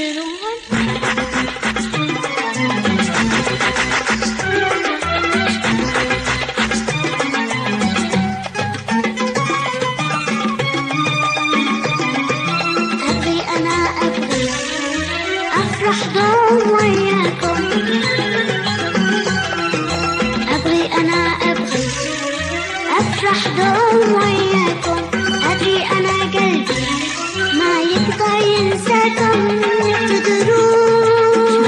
تدرون. أبغي أنا أبغي أفرح دوم وياكم. أبغي أنا أبغي أفرح دوم وياكم. أدري أنا قلبي ما يقدر ينساكم. تدرون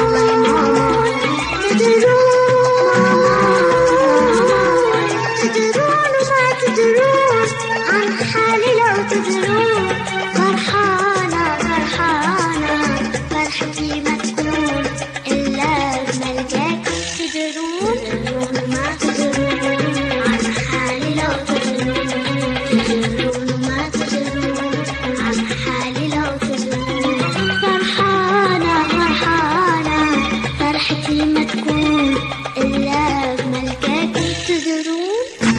وما تدرون عن حالي لو تدرون. فرحانة فرحتي ما تكون إلا لما ألقاكم. تدرون وما تدرون عن حالي لو تدرون. تدرون وما تدرون عن حالي لو تدرون. فرحانة فرحتي ما تكون إلا لما ألقاكم. تدرون.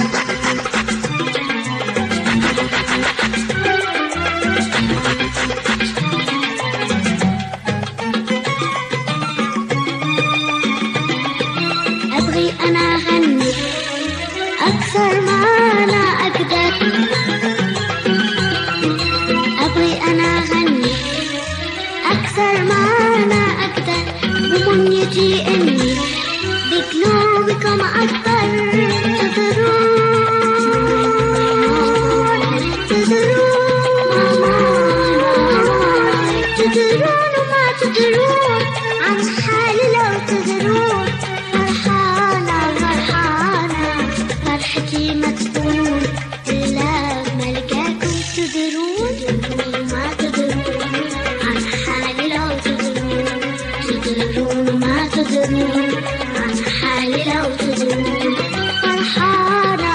أبغي أنا أغني أكثر ما أنا أقدر. أبغي أنا أغني أكثر ما أنا أقدر. ومنيتي إني بقلوبكم أكبر. تدرون وما تدرون عن حالي لو تدرون. فرحانة فرحتي ما تكون إلا لما ألقاكم. تدرون وما تدرون عن حالي لو تدرون. تدرون وما تدرون عن حالي لو تدرون. فرحانة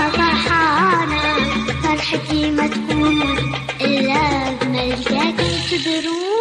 فرحتي ما تكون إلا لما ألقاكم. تدرون.